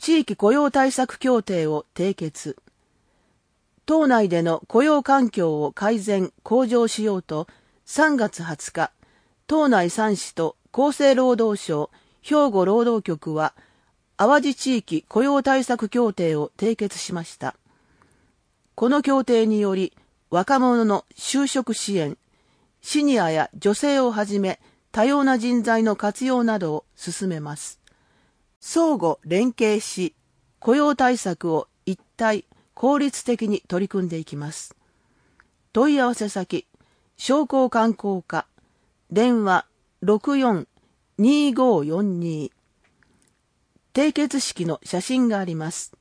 地域雇用対策協定を締結。島内での雇用環境を改善・向上しようと、3月20日、島内3市と厚生労働省、兵庫労働局は、淡路地域雇用対策協定を締結しました。この協定により、若者の就職支援、シニアや女性をはじめ多様な人材の活用などを進めます。相互連携し、雇用対策を一体効率的に取り組んでいきます。問い合わせ先、商工観光課、電話64-2542。締結式の写真があります。